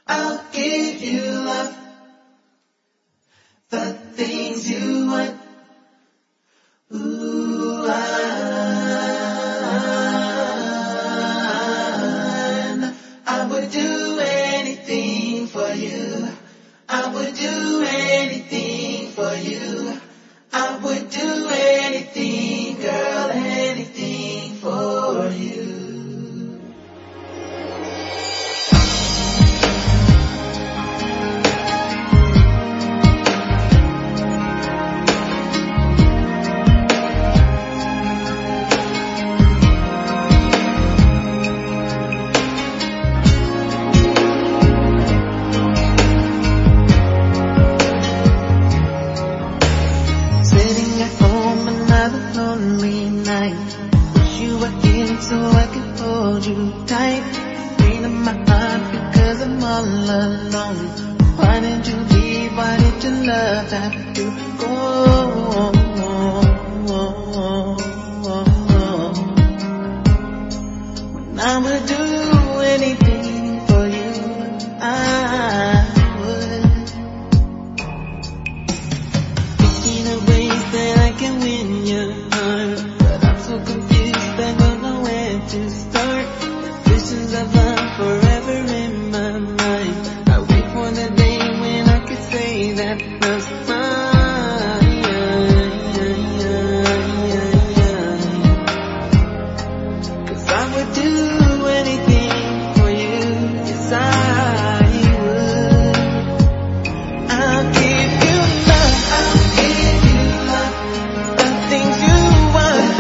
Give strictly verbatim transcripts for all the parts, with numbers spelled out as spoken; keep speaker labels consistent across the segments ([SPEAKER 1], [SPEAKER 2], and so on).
[SPEAKER 1] I'll give you love, the things you want. Ooh, I, I would do anything for you. I would do anything for you. I would do anything, girl, anything for you. So I can hold you tight. Pain in my heart because I'm all alone. Why did you leave? Why did your love have to go? When I would do anything for you, I would. Thinking of ways that I can win your heart, but I'm so confused, I don't know where to start. Visions of love forever in my mind. I wait for the day when I could say that love's mine. Cause I would do anything for you. Yes, I would. I'll give you love. I'll give you love, the things you want.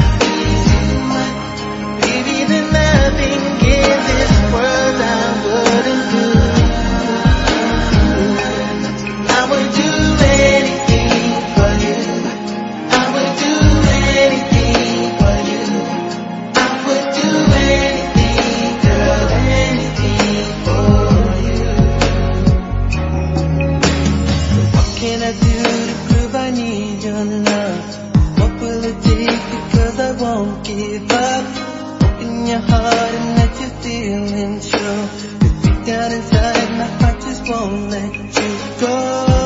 [SPEAKER 1] Baby, then nothing in this world I wouldn't do. I would do anything for you. I would do anything for you. I would do anything, girl, anything for you. What can I do to prove I need your love? What will it take? Because I won't give up. Open your heart and let your feelings show. Deep down inside, my heart just won't let you go.